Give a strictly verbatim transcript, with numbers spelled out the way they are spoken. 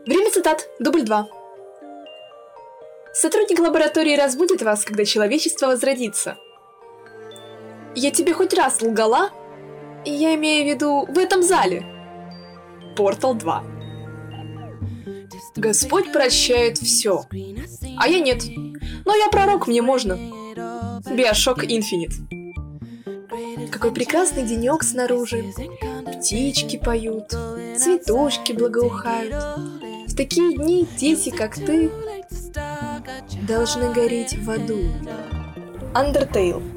Время цитат. Дубль два. Сотрудник лаборатории разбудит вас, когда человечество возродится. Я тебе хоть раз лгала? Я имею в виду в этом зале. Портал два. Господь прощает все. А я нет. Но я пророк, мне можно. Биошок Инфинит. Какой прекрасный денек снаружи. Птички поют, цветочки благоухают. В такие дни дети, как ты, должны гореть в аду. Undertale.